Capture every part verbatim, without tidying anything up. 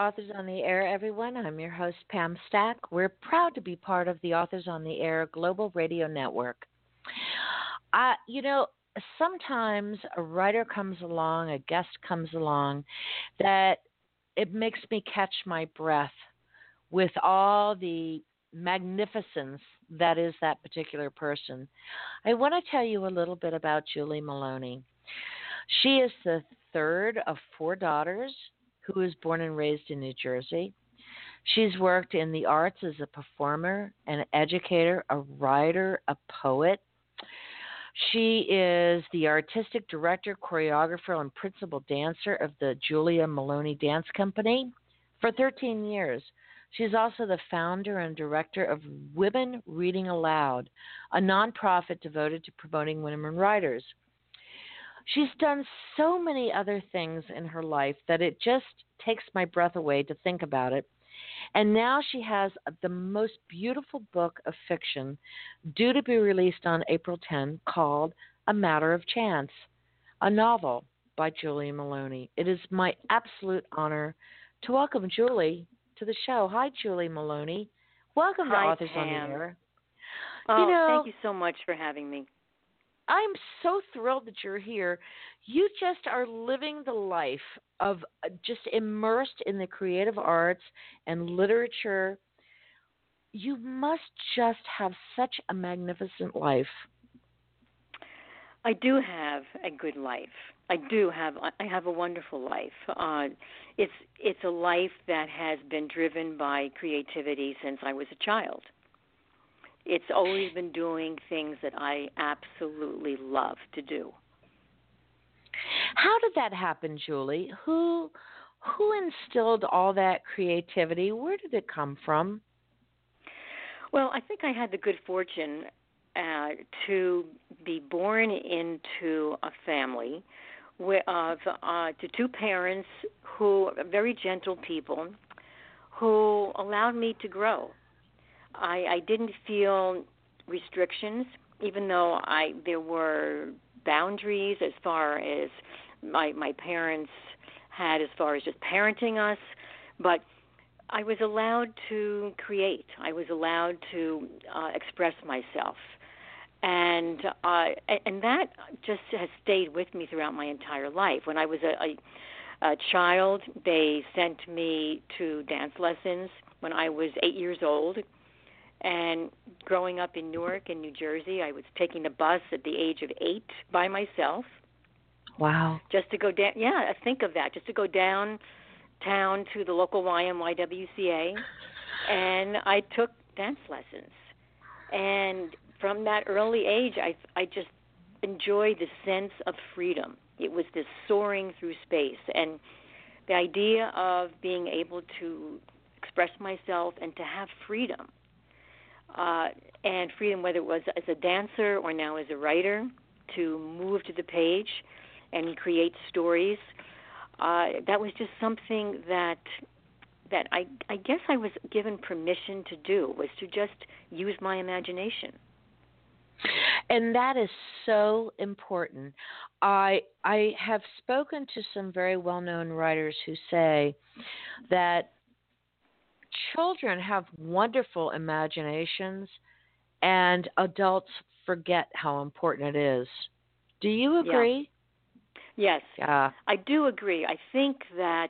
Authors on the Air, everyone. I'm your host, Pam Stack. We're proud to be part of the Authors on the Air Global Radio Network. Uh, you know, sometimes a writer comes along, a guest comes along, that it makes me catch my breath with all the magnificence that is that particular person. I want to tell you a little bit about Julie Maloney. She is the third of four daughters who was born and raised in New Jersey. She's worked in the arts as a performer, an educator, a writer, a poet. She is the artistic director, choreographer, and principal dancer of the Julia Maloney Dance Company for thirteen years. She's also the founder and director of Women Reading Aloud, a nonprofit devoted to promoting women writers. She's done so many other things in her life that it just takes my breath away to think about it. And now she has the most beautiful book of fiction due to be released on April tenth called A Matter of Chance, a novel by Julie Maloney. It is my absolute honor to welcome Julie to the show. Hi, Julie Maloney. Welcome Hi, to Authors Pam. on the Air. Oh, you know, thank you so much for having me. I'm so thrilled that you're here. You just are living the life of uh, just immersed in the creative arts and literature. You must just have such a magnificent life. I do have a good life. I do have. I have a wonderful life. Uh, it's it's a life that has been driven by creativity since I was a child. It's always been doing things that I absolutely love to do. How did that happen, Julie? Who who instilled all that creativity? Where did it come from? Well, I think I had the good fortune uh, to be born into a family with, of uh, to two parents who are very gentle people who allowed me to grow. I, I didn't feel restrictions, even though I there were boundaries as far as my my parents had as far as just parenting us, but I was allowed to create. I was allowed to uh, express myself, and uh, and that just has stayed with me throughout my entire life. When I was a, a, a child, they sent me to dance lessons when I was eight years old. And growing up in Newark and New Jersey, I was taking the bus at the age of eight by myself. Wow. Just to go down, yeah, think of that, just to go downtown to the local Y M Y W C A, and I took dance lessons. And from that early age, I, I just enjoyed the sense of freedom. It was this soaring through space, and the idea of being able to express myself and to have freedom. Uh, and freedom, whether it was as a dancer or now as a writer, to move to the page and create stories. Uh, that was just something that that I, I guess I was given permission to do, was to just use my imagination. And that is so important. I I have spoken to some very well-known writers who say that children have wonderful imaginations, and adults forget how important it is. Do you agree? Yeah. Yes, yeah. I do agree. I think that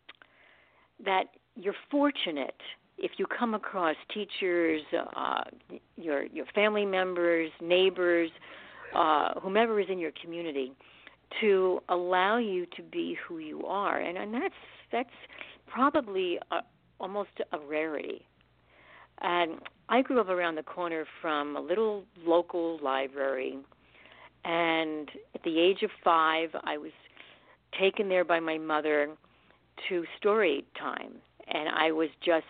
that you're fortunate if you come across teachers, uh, your your family members, neighbors, uh, whomever is in your community, to allow you to be who you are, and and that's that's probably a, almost a rarity. And I grew up around the corner from a little local library, and at the age of five, I was taken there by my mother to story time, and I was just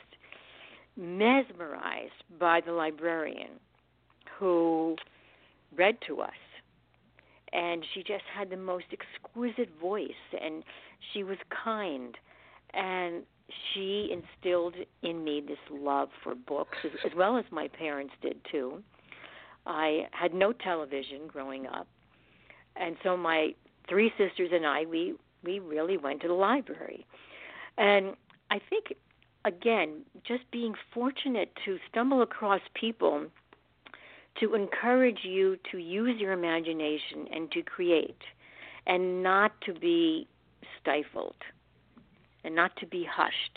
mesmerized by the librarian who read to us. And she just had the most exquisite voice, and she was kind, and she instilled in me this love for books, as, as well as my parents did too. I had no television growing up, and so my three sisters and I, we, we really went to the library. And I think, again, just being fortunate to stumble across people to encourage you to use your imagination and to create and not to be stifled and not to be hushed.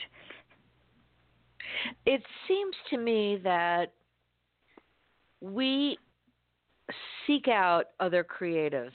It seems to me that we seek out other creatives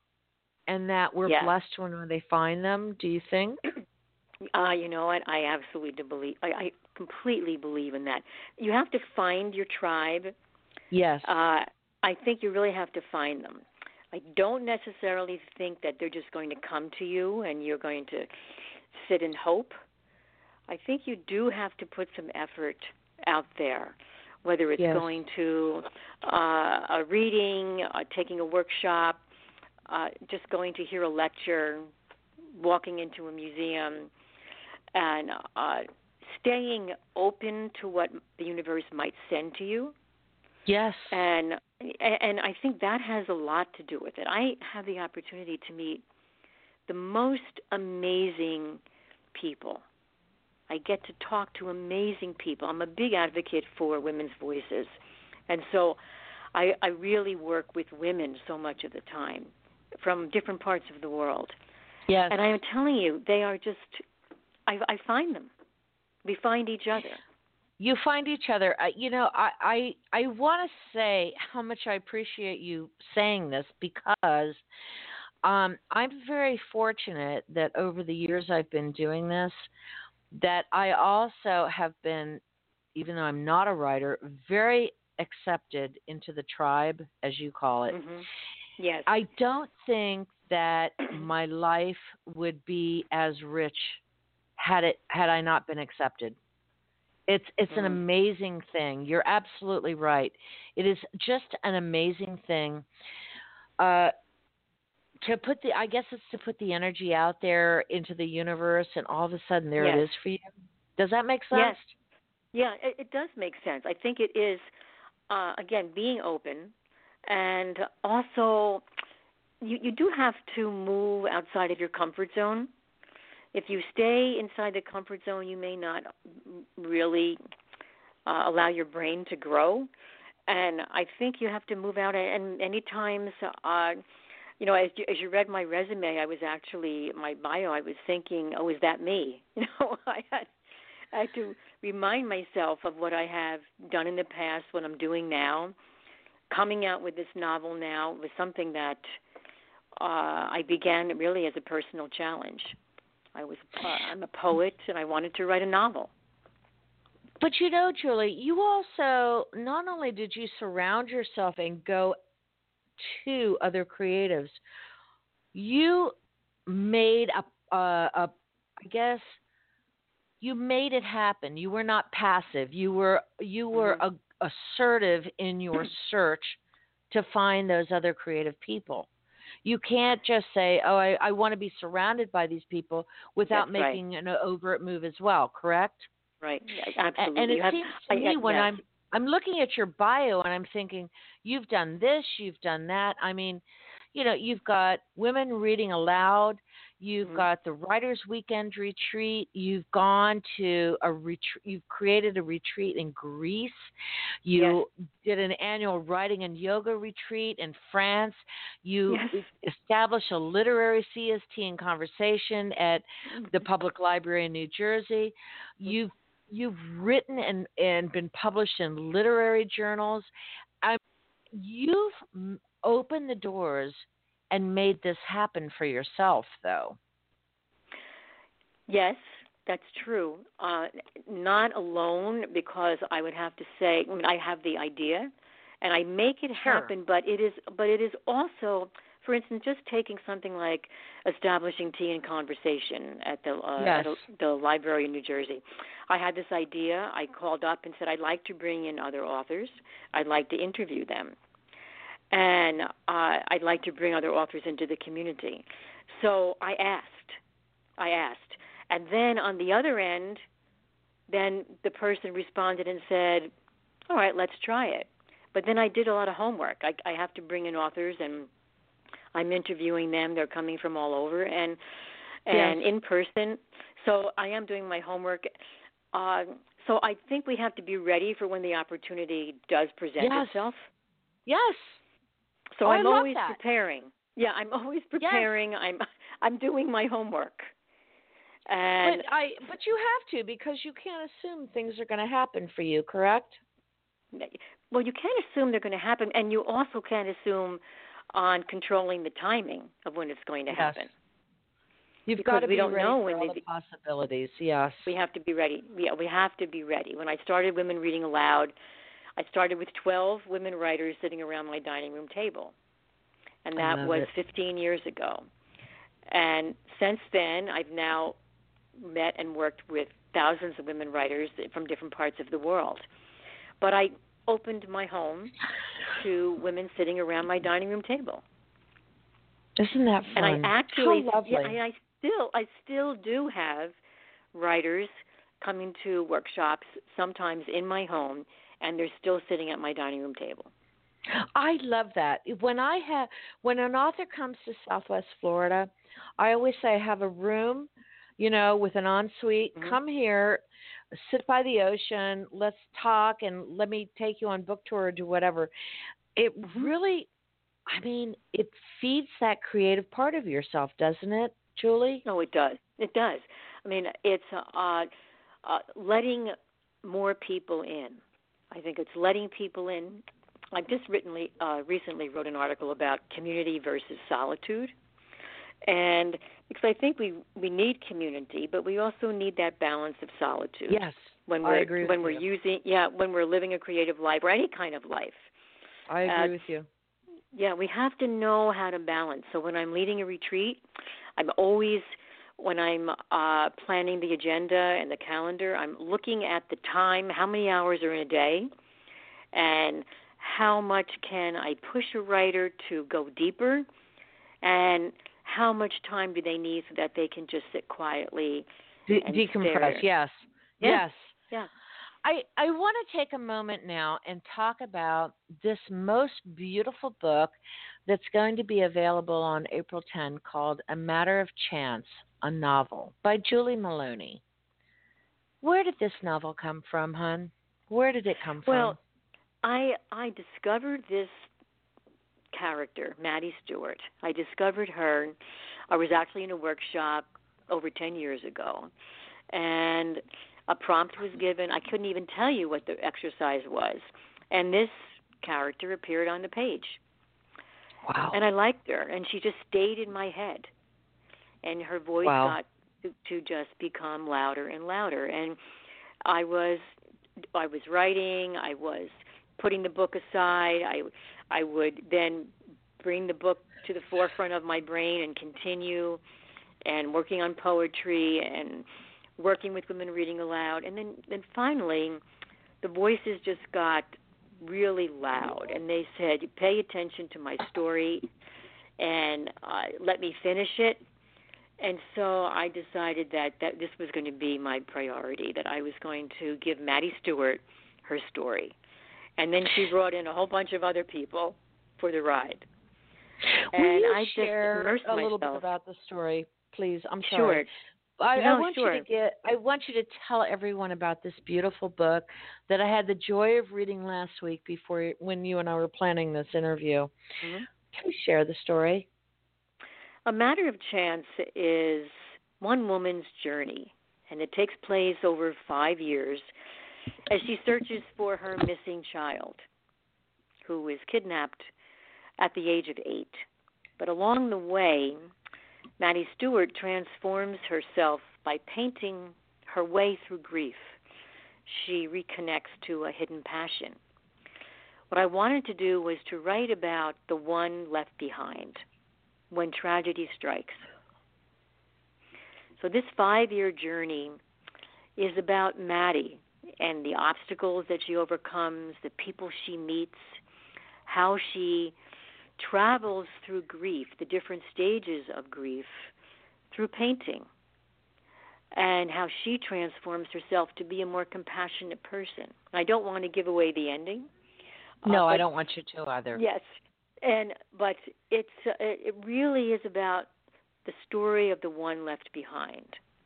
and that we're Yes. blessed when they find them, do you think? Uh, you know what? I absolutely do believe, I, I completely believe in that. You have to find your tribe. Yes. Uh, I think you really have to find them. I don't necessarily think that they're just going to come to you and you're going to sit and hope. I think you do have to put some effort out there, whether it's yes. going to uh, a reading, uh, taking a workshop, uh, just going to hear a lecture, walking into a museum, and uh, staying open to what the universe might send to you. Yes. And and I think that has a lot to do with it. I have the opportunity to meet the most amazing people. I get to talk to amazing people. I'm a big advocate for women's voices. And so I, I really work with women so much of the time from different parts of the world. Yes. And I am telling you, they are just, I, I find them. We find each other. You find each other. Uh, you know, I, I, I want to say how much I appreciate you saying this because um, I'm very fortunate that over the years I've been doing this, that I also have been, even though I'm not a writer, very accepted into the tribe, as you call it. Mm-hmm. Yes. I don't think that my life would be as rich had it had I not been accepted. It's it's mm. an amazing thing. You're absolutely right. It is just an amazing thing. Uh, to put the, I guess it's to put the energy out there into the universe, and all of a sudden there yes. it is for you. Does that make sense? Yes. Yeah, it, it does make sense. I think it is, uh, again, being open, and also you, you do have to move outside of your comfort zone. If you stay inside the comfort zone, you may not really uh, allow your brain to grow. And I think you have to move out. And many times, uh, you know, as you, as you read my resume, I was actually, my bio, I was thinking, oh, is that me? You know, I had, I had to remind myself of what I have done in the past, what I'm doing now. Coming out with this novel now was something that uh, I began really as a personal challenge. I was uh, I'm a poet, and I wanted to write a novel. But you know, Julie, you also not only did you surround yourself and go to other creatives, you made a, a, a I guess you made it happen. You were not passive. You were you were mm-hmm. a, assertive in your search to find those other creative people. You can't just say, oh, I, I want to be surrounded by these people without That's making right. an overt move as well, correct? Right, absolutely. And it you have, seems to I, me I, when yes. I'm I'm looking at your bio and I'm thinking, you've done this, you've done that. I mean, you know, you've got women reading aloud. You've mm-hmm. got the Writers' Weekend retreat. You've gone to a retreat. You've created a retreat in Greece. You yes. did an annual writing and yoga retreat in France. You yes. established a literary C S T and conversation at the Public Library in New Jersey. You've You've written and, and been published in literary journals. I, you've opened the doors and made this happen for yourself, though. Yes, that's true. Uh, not alone, because I would have to say, I mean, I have the idea, and I make it Sure. happen. But it is, but it is also, for instance, just taking something like establishing tea and conversation at the uh, yes. at a, the library in New Jersey. I had this idea. I called up and said, I'd like to bring in other authors. I'd like to interview them. And uh, I'd like to bring other authors into the community. So I asked. I asked. And then on the other end, then the person responded and said, all right, let's try it. But then I did a lot of homework. I, I have to bring in authors, and I'm interviewing them. They're coming from all over. And and Yes. in person. So I am doing my homework. Uh, so I think we have to be ready for when the opportunity does present Yes. itself. Yes. So Oh, I I'm love always that. preparing. Yeah, I'm always Yes. preparing. I'm I'm doing my homework. But And I but you have to because you can't assume things are going to happen for you, correct? well, you can't assume they're going to happen, and you also can't assume on controlling the timing of when it's going to Yes. happen You've got because to we be don't ready know for when all the, the possibilities. Yes. we have to be ready. We we have to be ready. When I started Women Reading Aloud, I started with twelve women writers sitting around my dining room table, and I that love was it. fifteen years ago. And since then, I've now met and worked with thousands of women writers from different parts of the world. But I opened my home to women sitting around my dining room table. Isn't that fun? And I actually, How lovely. yeah, I, I still, I still do have writers coming to workshops, sometimes in my home, and they're still sitting at my dining room table. I love that. When I have when an author comes to Southwest Florida, I always say I have a room, you know, with an ensuite. Mm-hmm. Come here, sit by the ocean, let's talk and let me take you on book tour or do whatever. It Mm-hmm. really I mean, it feeds that creative part of yourself, doesn't it, Julie? No, it does. It does. I mean, it's uh, uh, letting more people in. I think it's letting people in. I've just written, uh, recently wrote an article about community versus solitude, and because I think we we need community, but we also need that balance of solitude. Yes, when I we're agree with when we're you. using yeah when we're living a creative life or any kind of life. I agree Uh, with you. Yeah, we have to know how to balance. So when I'm leading a retreat, I'm always, when I'm uh, planning the agenda and the calendar, I'm looking at the time, how many hours are in a day, and how much can I push a writer to go deeper, and how much time do they need so that they can just sit quietly De- and decompress, stare. yes. Yeah, Yes. yeah. I, I want to take a moment now and talk about this most beautiful book that's going to be available on April tenth called A Matter of Chance, a Novel by Julie Maloney. Where did this novel come from, hon? Where did it come Well, from? I I discovered this character, Maddie Stewart. I discovered her. I was actually in a workshop over ten years ago, and a prompt was given. I couldn't even tell you what the exercise was, and this character appeared on the page. Wow. And I liked her, and she just stayed in my head, and her voice Wow. got to, to just become louder and louder. And I was, I was writing. I was putting the book aside. I, I would then bring the book to the forefront of my brain and continue, and working on poetry and working with Women Reading Aloud. And then, then finally, the voices just got really loud, and they said, pay attention to my story and uh, let me finish it. And so I decided that, that this was going to be my priority, that I was going to give Maddie Stewart her story. And then she brought in a whole bunch of other people for the ride. Will and you I just share immersed a little bit myself. about the story, please? I'm Sure. sorry. I, I No, want sure. you to get. I want you to tell everyone about this beautiful book that I had the joy of reading last week before when you and I were planning this interview. Mm-hmm. Can you share the story? A Matter of Chance is one woman's journey, and it takes place over five years as she searches for her missing child, who is kidnapped at the age of eight. But along the way, Maddie Stewart transforms herself by painting her way through grief. She reconnects to a hidden passion. What I wanted to do was to write about the one left behind when tragedy strikes. So this five-year journey is about Maddie and the obstacles that she overcomes, the people she meets, how she travels through grief, the different stages of grief, through painting, and how she transforms herself to be a more compassionate person. I don't want to give away the ending. No, uh, I don't want you to either. Yes, and but it's uh, it really is about the story of the one left behind.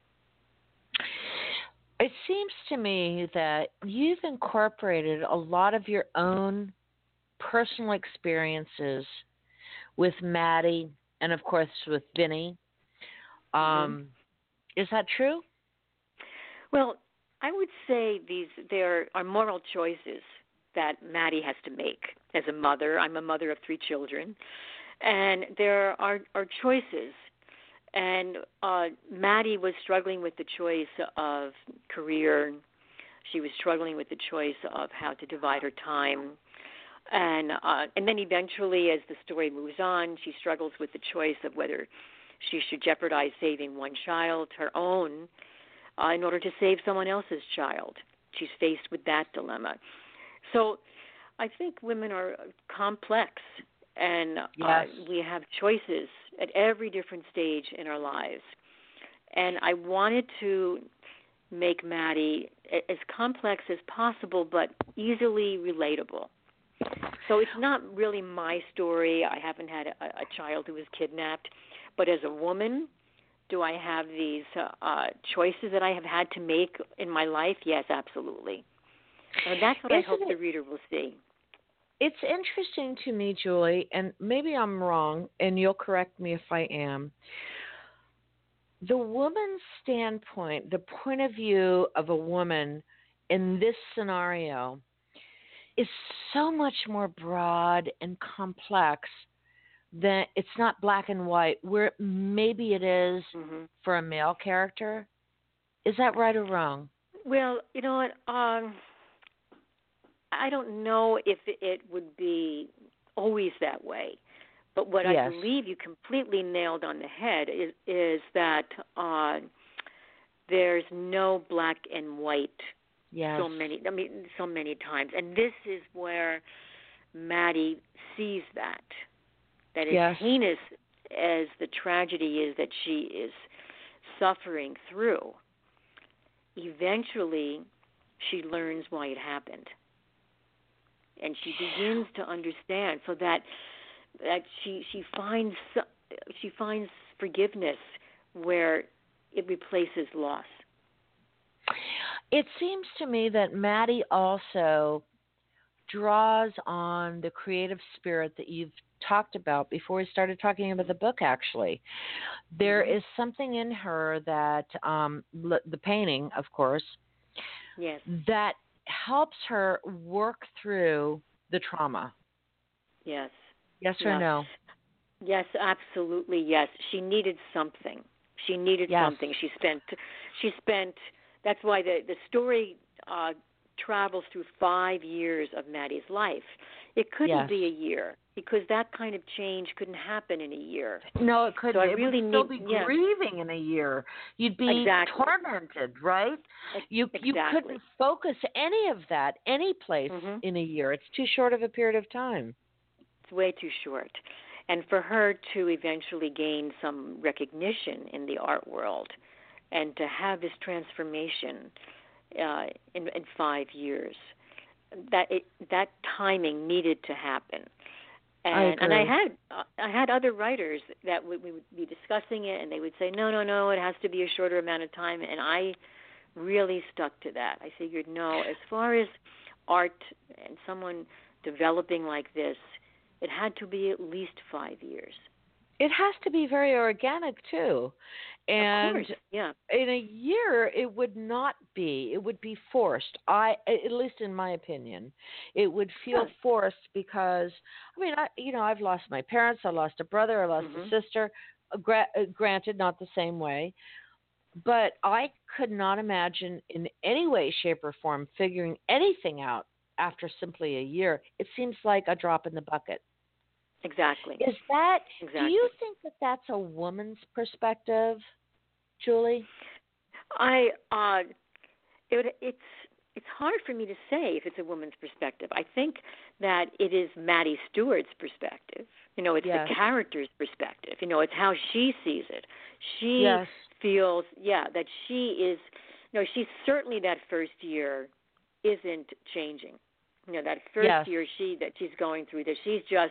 It seems to me that you've incorporated a lot of your own personal experiences with Maddie and, of course, with Vinny. Um, mm-hmm. Is that true? Well, I would say these there are moral choices that Maddie has to make as a mother. I'm a mother of three children, and there are, are choices. And uh, Maddie was struggling with the choice of career. She was struggling with the choice of how to divide her time. And uh, and then eventually, as the story moves on, she struggles with the choice of whether she should jeopardize saving one child, her own, uh, in order to save someone else's child. She's faced with that dilemma. So I think women are complex, and yes. uh, we have choices at every different stage in our lives. And I wanted to make Maddie as complex as possible, but easily relatable. So it's not really my story. I haven't had a, a child who was kidnapped. But as a woman, do I have these uh, uh, choices that I have had to make in my life? Yes, absolutely. And that's what Isn't I hope it, the reader will see. It's interesting to me, Julie, and maybe I'm wrong, and you'll correct me if I am. The woman's standpoint, the point of view of a woman in this scenario is so much more broad and complex than it's not black and white, where maybe it is mm-hmm. for a male character. Is that right or wrong? Well, you know what? Um, I don't know if it would be always that way. But what yes. I believe you completely nailed on the head is, is that uh, there's no black and white yes. so many I mean so many times. And this is where Maddie sees that. That as yes. heinous as the tragedy is that she is suffering through, eventually she learns why it happened. And she begins to understand, so that that she she finds she finds forgiveness where it replaces loss. It seems to me that Maddie also draws on the creative spirit that you've talked about before we started talking about the book. Actually, there mm-hmm. is something in her that um, the painting, of course, yes, that helps her work through the trauma. Yes. Yes yeah. or no? Yes, absolutely. Yes, she needed something. She needed yes. something. She spent. She spent. That's why the the story uh, travels through five years of Maddie's life. It couldn't yes. be a year because that kind of change couldn't happen in a year. No, it couldn't. So I it really would still need, be yeah. grieving in a year. You'd be exactly. tormented, right? You exactly. you couldn't focus any of that any place mm-hmm. in a year. It's too short of a period of time. It's way too short. And for her to eventually gain some recognition in the art world and to have this transformation uh, in, in five years, that it, that timing needed to happen. And I agree. and I had uh, I had other writers that would, we would be discussing it, and they would say, no, no, no, it has to be a shorter amount of time. And I really stuck to that. I figured, no, as far as art and someone developing like this, it had to be at least five years. It has to be very organic too, and of course, yeah. in a year it would not be. It would be forced. I, at least in my opinion, it would feel yeah. forced because I mean, I you know, I've lost my parents. I lost a brother. I lost mm-hmm. a sister. Gra- granted, not the same way, but I could not imagine in any way, shape, or form figuring anything out after simply a year. It seems like a drop in the bucket. Exactly. Is that, exactly. do you think that that's a woman's perspective, Julie? I, uh, it, it's, it's hard for me to say if it's a woman's perspective. I think that it is Maddie Stewart's perspective. You know, it's yes. the character's perspective. You know, it's how she sees it. She yes. feels, yeah, that she is, you know, she's certainly that first year isn't changing. You know, that first yes. year she that she's going through, that she's just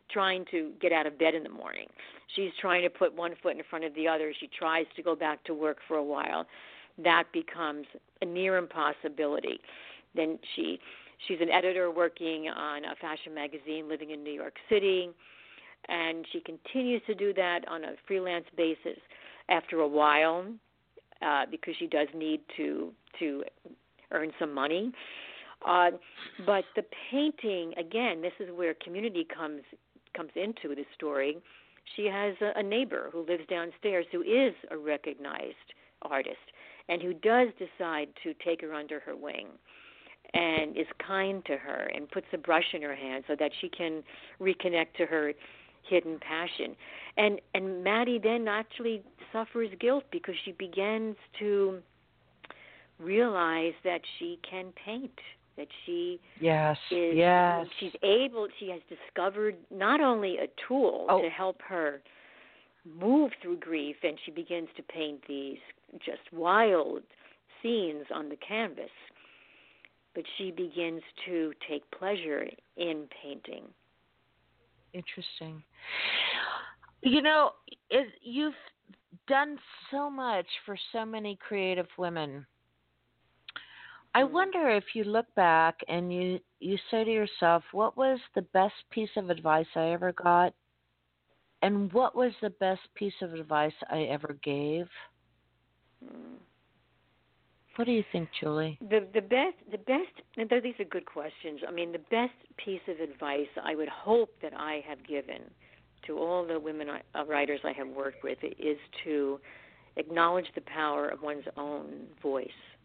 trying to get out of bed in the morning. She's trying to put one foot in front of the other. She tries to go back to work for a while. That becomes a near impossibility. Then she she's an editor working on a fashion magazine, living in New York City, and she continues to do that on a freelance basis. After a while, uh, because she does need to to earn some money. Uh, but the painting, again, this is where community comes comes into the story. She has a, a neighbor who lives downstairs who is a recognized artist and who does decide to take her under her wing and is kind to her and puts a brush in her hand so that she can reconnect to her hidden passion. And and Maddie then actually suffers guilt because she begins to realize that she can paint, that she Yes, is yes. she's able she has discovered not only a tool Oh. to help her move through grief, and she begins to paint these just wild scenes on the canvas, but she begins to take pleasure in painting. Interesting. You know, it, you've done so much for so many creative women. I Mm. wonder if you look back and you, you say to yourself, what was the best piece of advice I ever got? And what was the best piece of advice I ever gave? Mm. What do you think, Julie? The the best the best and these are good questions. I mean, the best piece of advice I would hope that I have given to all the women uh, writers I have worked with is to acknowledge the power of one's own voice.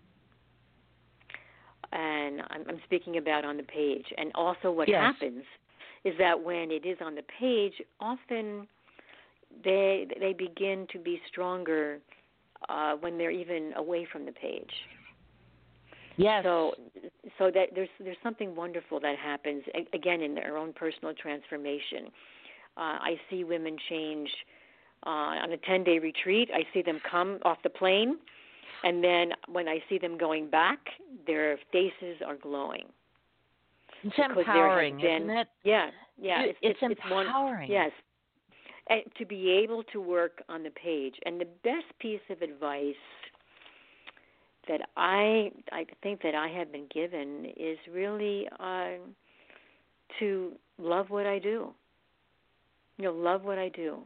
And I'm, I'm speaking about on the page. And also what Yes. happens is that when it is on the page, often they they begin to be stronger uh, when they're even away from the page. Yes. So, so that there's there's something wonderful that happens again in their own personal transformation. Uh, I see women change uh, on a ten-day retreat. I see them come off the plane, and then when I see them going back, their faces are glowing. It's because empowering, there has been, isn't it? Yeah, yeah. It's, It's, it's it's, it's one, empowering. yes. And to be able to work on the page. And the best piece of advice that I I think that I have been given is really uh, to love what I do. You know, love what I do.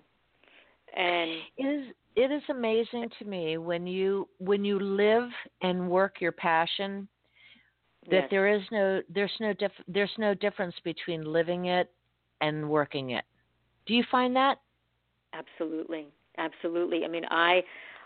And It is it is amazing to me when you when you live and work your passion that yes, there is no there's no dif, there's no difference between living it and working it. Do you find that? absolutely, absolutely. I mean, I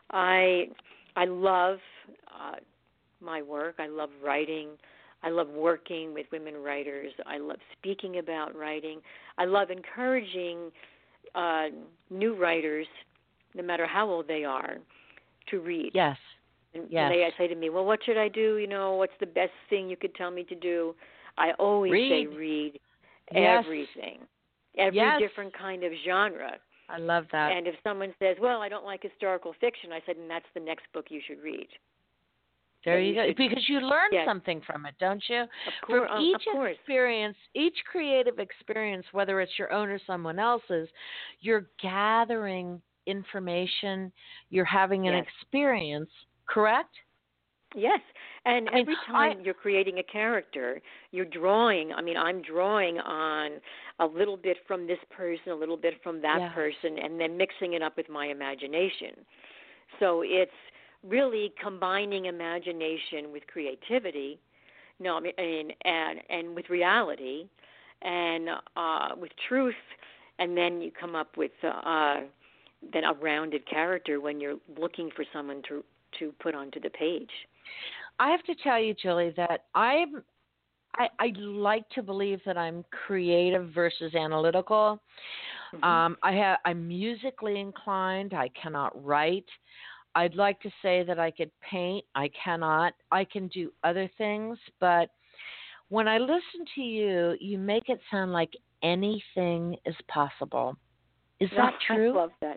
I I love uh, my work. I love writing. I love working with women writers. I love speaking about writing. I love encouraging uh, new writers, no matter how old they are, to read. Yes. And Yes. when they say to me, well, what should I do? You know, what's the best thing you could tell me to do? I always Read. say read Yes. everything, every Yes. different kind of genre. I love that. And if someone says, well, I don't like historical fiction, I said, and that's the next book you should read. There And you you go. should- Because you learn Yes. something from it, don't you? Of From course, of each course. experience, each creative experience, whether it's your own or someone else's, you're gathering information, you're having an Yes. experience, correct? Yes, and I mean, every time I- you're creating a character, you're drawing. I mean, I'm drawing on a little bit from this person, a little bit from that Yes. person, and then mixing it up with my imagination. So it's really combining imagination with creativity, no, I mean, and and, and with reality, and uh, with truth, and then you come up with uh, then a rounded character when you're looking for someone to to put onto the page. I have to tell you, Julie, that I'm I, I like to believe that I'm creative versus analytical. Mm-hmm. Um, I have I'm musically inclined. I cannot write. I'd like to say that I could paint. I cannot. I can do other things, but when I listen to you, you make it sound like anything is possible. Is that true? I love that.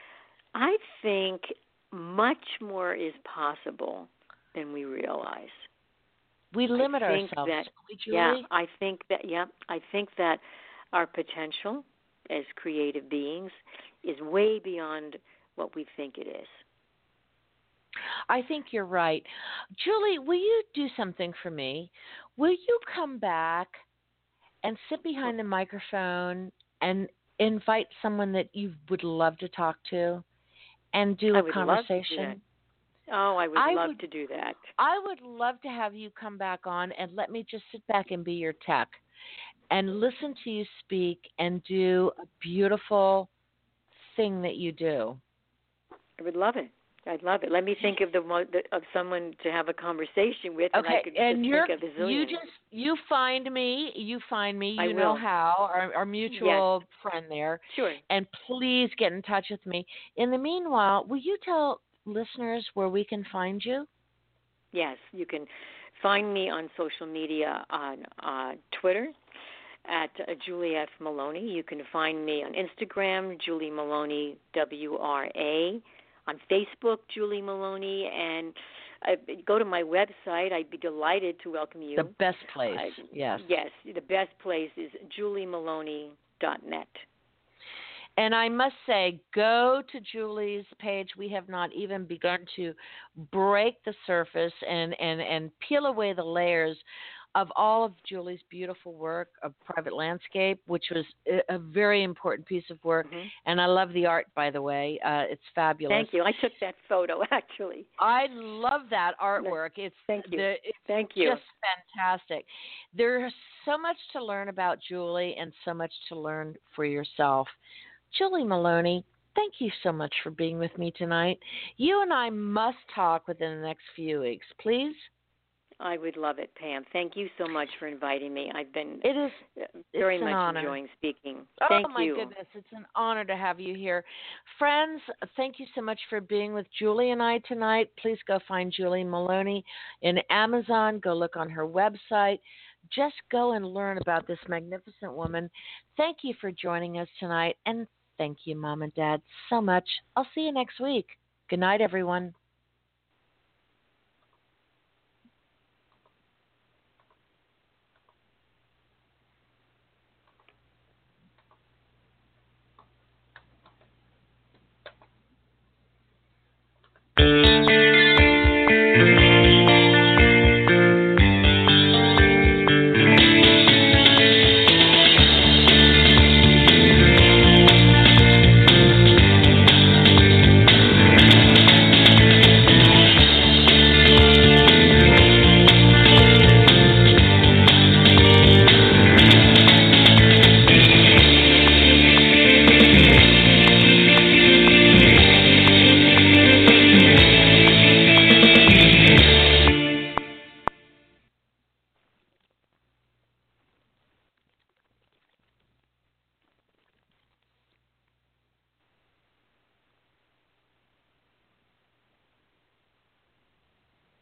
I think much more is possible than we realize. We limit I think ourselves, that, don't we, Julie? yeah, I think that, yeah, I think that our potential as creative beings is way beyond what we think it is. I think you're right. Julie, will you do something for me? Will you come back and sit behind the microphone and invite someone that you would love to talk to and do I a would conversation? love to do that. Oh, I would I love would, to do that. I would love to have you come back on and let me just sit back and be your tech and listen to you speak and do a beautiful thing that you do. I would love it. I'd love it. Let me think of the of someone to have a conversation with, and Okay, I could and just you're think of a zillion. you just you find me, you find me, I you know will. how, our, our mutual Yes. friend there. Sure. And please get in touch with me. In the meanwhile, will you tell listeners where we can find you? Yes, you can find me on social media on uh, Twitter at uh, Julie F. Maloney. You can find me on Instagram, Julie Maloney W R A. On Facebook, Julie Maloney, and uh, go to my website. I'd be delighted to welcome you. The best place, uh, yes. Yes, the best place is julie maloney dot net. And I must say, go to Julie's page. We have not even begun to break the surface and, and, and peel away the layers of all of Julie's beautiful work of Private Landscape, which was a very important piece of work. Mm-hmm. And I love the art, by the way. Uh, it's fabulous. Thank you. I took that photo, actually. I love that artwork. It's Thank you. The, it's Thank you. just fantastic. There's so much to learn about Julie and so much to learn for yourself. Julie Maloney, thank you so much for being with me tonight. You and I must talk within the next few weeks, please. I would love it, Pam. Thank you so much for inviting me. I've been it is very it's much an honor. enjoying speaking. Oh, thank my you. goodness. It's an honor to have you here. Friends, thank you so much for being with Julie and I tonight. Please go find Julie Maloney in Amazon. Go look on her website. Just go and learn about this magnificent woman. Thank you for joining us tonight, and thank you, Mom and Dad, so much. I'll see you next week. Good night, everyone.